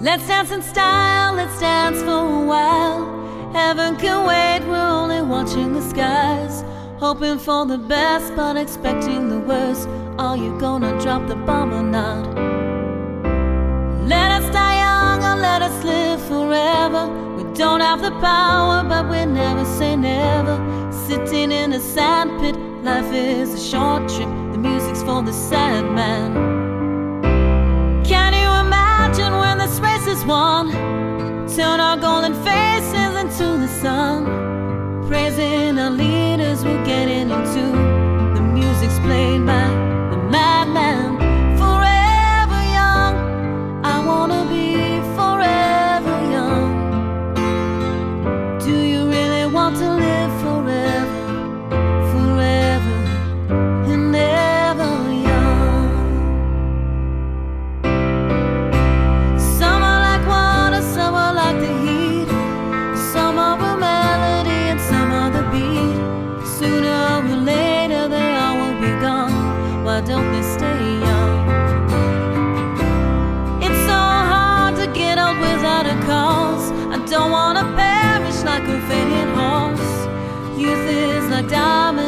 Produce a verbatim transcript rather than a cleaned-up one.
Let's dance in style, let's dance for a while. Heaven can wait, we're only watching the skies. Hoping for the best, but expecting the worst. Are you gonna drop the bomb or not? Let us die young or let us live forever. We don't have the power, but we never say never. Sitting in a sandpit, life is a short trip. The music's for the sad man. Can you imagine when this race is won? Turn our golden faces into the sun. Praising our leaders, we're getting into the music's played by the madman. Forever young, I wanna be forever young. Do you really want to live forever, forever and ever young? Some are like water, some are like the heat. Some are a melody and some are the beat. Sooner or later they all will be gone. Why don't they stay young? It's so hard to get old without a cause. I don't wanna perish like a fading horse. Youth is like diamonds